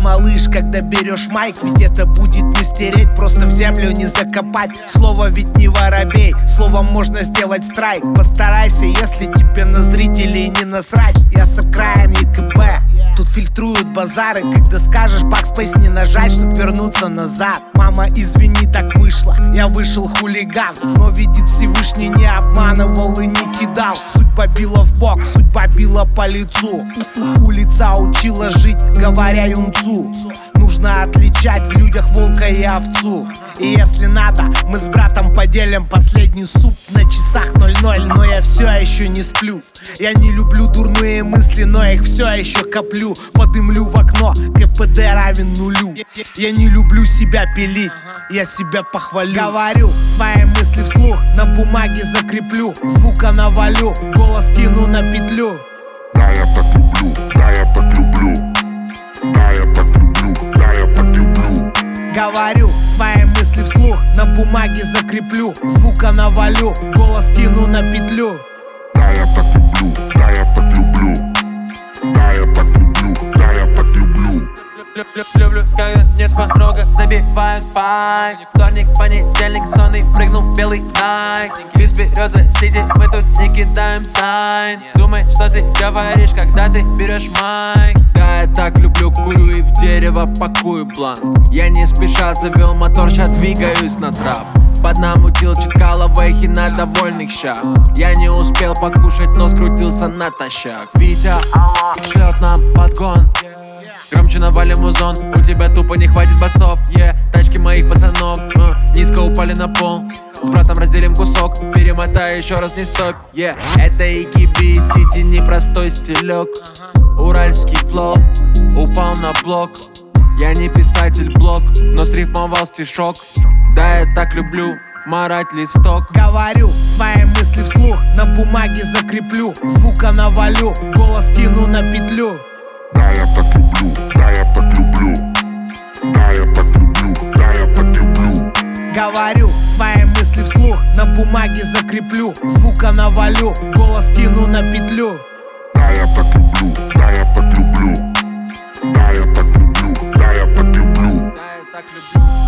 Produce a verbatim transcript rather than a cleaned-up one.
малыш, когда берешь майк, ведь это будет не стереть, просто в землю не закопать. Слово ведь не воробей, словом можно сделать страйк. Постарайся, если тебе на зрителей не насрать. Я с окраин ЕКБ, тут фильтруют базары. Когда скажешь бакспейс не нажать, чтоб вернуться назад. Мама, извини, так вышло, я вышел хулиган. Но видит Всевышний, не обманывал и не кидал. Судьба била в бок, судьба била по лицу. Улица учила жить, говоря юнцу. Нужно отличать в людях волка и овцу. И если надо, мы с братом поделим последний суп. На часах ноль-ноль, но я все еще не сплю. Я не люблю дурные мысли, но их все еще коплю. Подымлю в окно, КПД равен нулю. Я не люблю себя пилить, я себя похвалю. Говорю свои мысли вслух, на бумаге закреплю. Звука навалю, голос кину на петлю. Да, я так люблю, да, я так люблю. Да, я так люблю, да, я так люблю. Говорю свои мысли вслух, на бумаге закреплю. Звука навалю, голос кину на петлю. Да, я так люблю, да, я так люблю. Да, я так люблю, да, я так люблю. Люблю, когда не с порога забивают пай. Вторник, понедельник, сонный, прыгнул белый найк. Без березы сидит, мы тут не кидаем сайн. Думай, что ты говоришь, когда ты берешь майк. Да, я так люблю, курю и в дерево пакую блант. Я не спеша завел мотор, ща двигаюсь на трап. Под намутил читкало вейхи на довольных щах. Я не успел покушать, но скрутился натощак. Витя шлет нам подгон. Громче навалим музон, у тебя тупо не хватит басов. Yeah, тачки моих пацанов uh, низко упали на пол. С братом разделим кусок, перемотай еще раз не стоп. Yeah, это ИКБ Сити, непростой стилек. Уральский флоу упал на блок. Я не писатель блог, но срифмовал стишок. Да, я так люблю марать листок. Говорю свои мысли вслух, на бумаге закреплю. Звука навалю, голос кину на петлю. Да, я так люблю, да, я так люблю. Да, я так люблю, да, я так люблю. Говорю свои мысли вслух, на бумаге закреплю. Звука навалю, голос кину на петлю. Да, я так люблю, да, я так люблю. Да, я так люблю, да, я так люблю. Да, я так люблю.